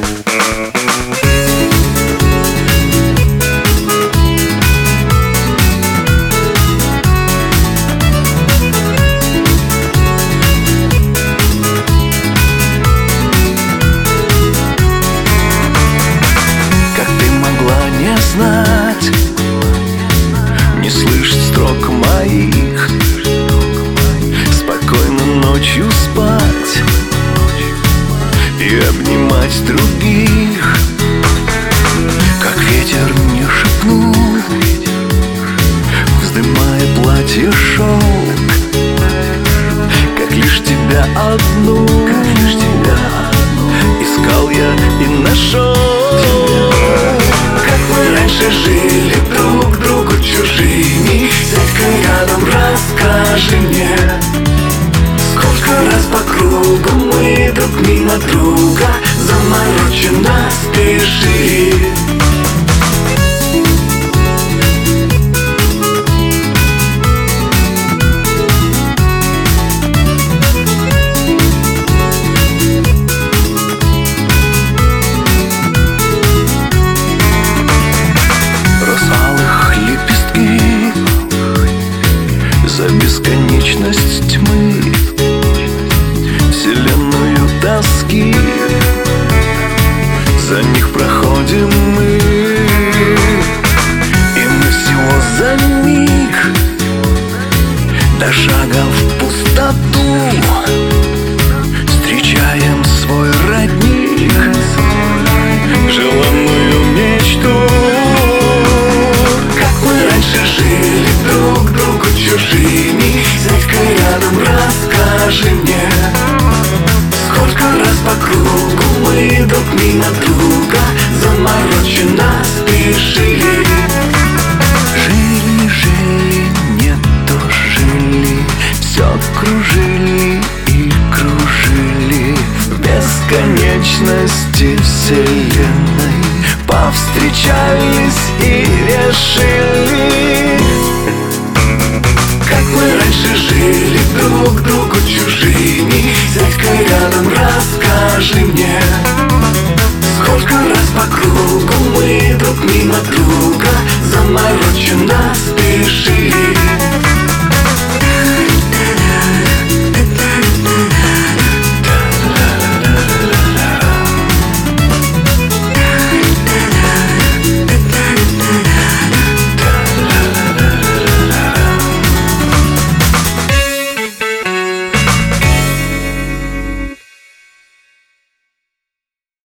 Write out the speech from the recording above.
Знать, не слышать строк моих, спокойно ночью спать и обнимать других. Как ветер не шепнул, вздымая платье шелк, как лишь тебя одну искал я и нашел. Раньше жили друг другу чужими, сядь-ка рядом, расскажи мне, сколько раз по кругу мы друг мимо друга замороченно спешили. За бесконечность тьмы, вселенную тоски, за них проходим мы, и мы всего за миг до шага в пустоту встречаем свой родник, желанную мечту. Как мы раньше жили друг другу чужими, сядь-ка рядом, расскажи мне, сколько раз по кругу мы друг мимо друга замороченно спешили. Жили, жили, не дожили, все кружили и кружили в бесконечности вселенной, повстречались и решили. Как мы раньше жили друг другу чужими, сядь-ка рядом, расскажи мне,